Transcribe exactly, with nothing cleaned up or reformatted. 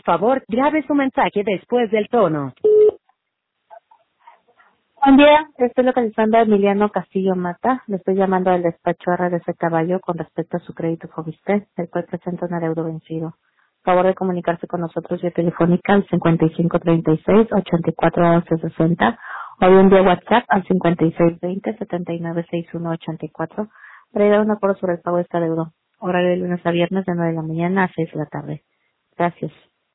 favor, grabe su mensaje después del tono. Buen día, estoy localizando a Emiliano Castillo Mata. Le estoy llamando al despacho R D C Caballo con respecto a su crédito Fobistel, el cual presenta un adeudo vencido. Favor de comunicarse con nosotros vía telefónica al cincuenta y cinco treinta y seis, ochenta y cuatro once sesenta o bien vía WhatsApp al cincuenta y seis veinte, setenta y nueve sesenta y uno ochenta y cuatro para llegar a un acuerdo sobre el pago de este adeudo. Horario de lunes a viernes de nueve de la mañana a seis de la tarde. Gracias.